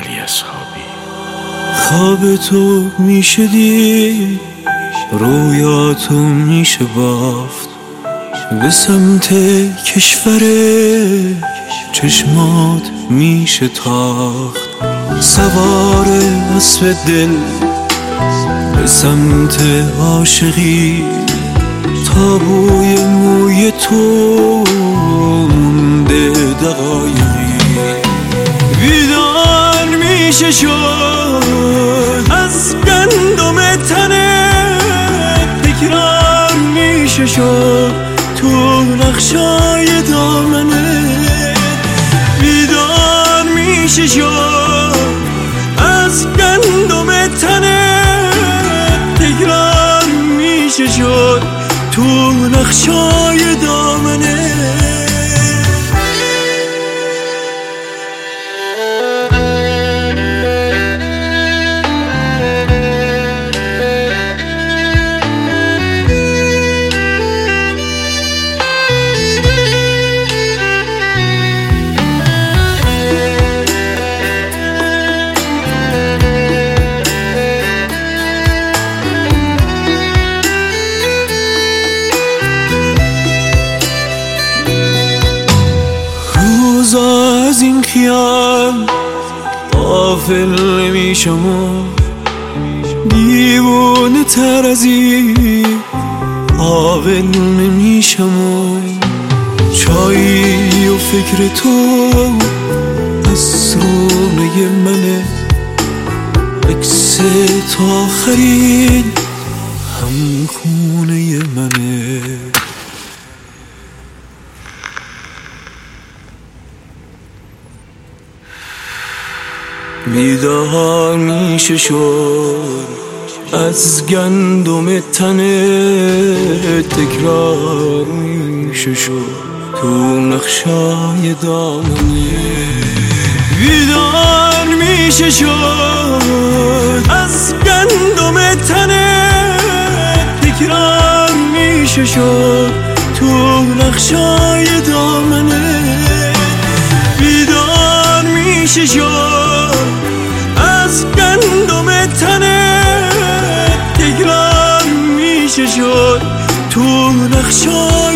علی اصحابی. خواب تو میشه دید، رویاتو میشه بافت، به سمت کشور چشمات میشه تاخت، سوار اسب دل به سمت عاشقی، تا بوی موی تو مونده دقایقی. بیدار میشه شد از گندم تنت، تکرار میشه شد تو نقشای دامنت. بیدار میشه شد از گندم تنت، تکرار میشه شد تو نقشای دامنت. از این خیال غافل نمیشم و دیوانه تر از این قابل نمیشم و چایی و فکر تو از رونه منه، عکس تا آخرین هم خونه منه. بیدار میشه شد از گندم تنه، تکرار میشه شد تو نقشای دامنه. بیدار میشه شد از گندم تنه، تکرار میشه شد تو نقشای دامنه. بیدار میشه شد از گندم تنت، تکرار میشه شد تو نقشای